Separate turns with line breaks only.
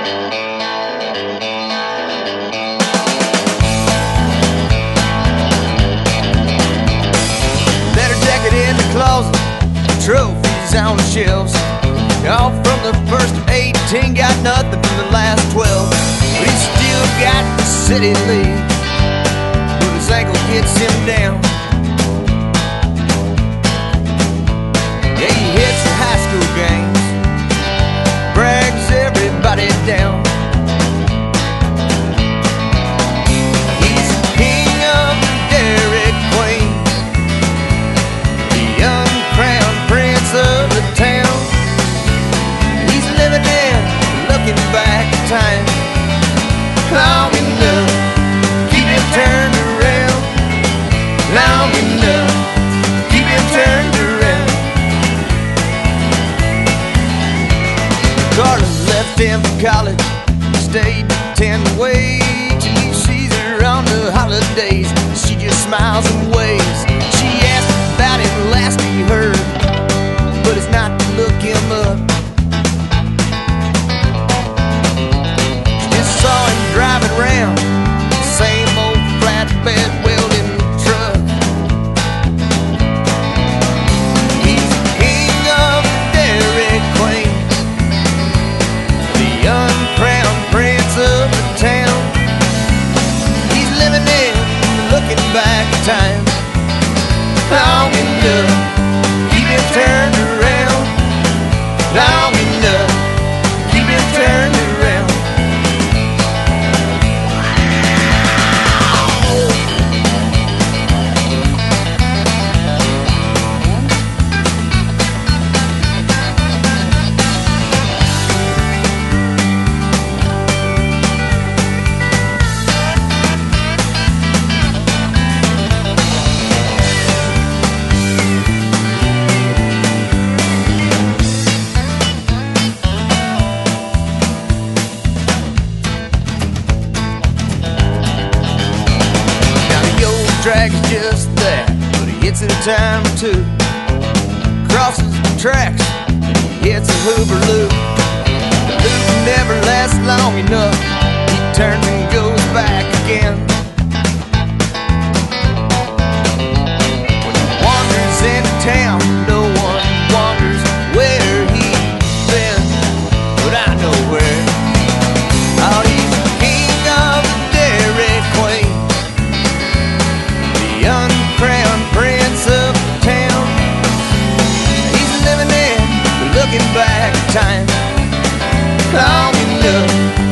Letter jacket in the closet, trophies on the shelves. All from the first 18, got nothing from the last 12. But he's still got the city lead, but his ankle gets him down. Yeah, he hits the high school games, brags everybody down. He's the king of the Dairy Queen, the uncrowned prince of the town. He's living in, looking back at time, long enough to keep him turned around, long enough to keep him turned around. Carla left him for college, stayed to 10 wait till he sees her on the holidays. She just smiles and waves. She asked about him last he heard, but it's not to look him up. She just saw him driving around, same old flatbed welding truck. He's the king of the Dairy Queen, the uncrowned prince of the town. He's living in, looking back at time, long enough to keep him turned around, long enough to keep him turned around. Track is just that, but he hits it a time or two. Crosses the tracks, hits a Hoover loop. The loop never lasts long enough, he turns and goes back again. When he wanders into town, no one wonders where he's been, but I know where. Oh, he's the king of the Dairy Queen, the uncrowned prince of the town. He's living in, looking back at time, long enough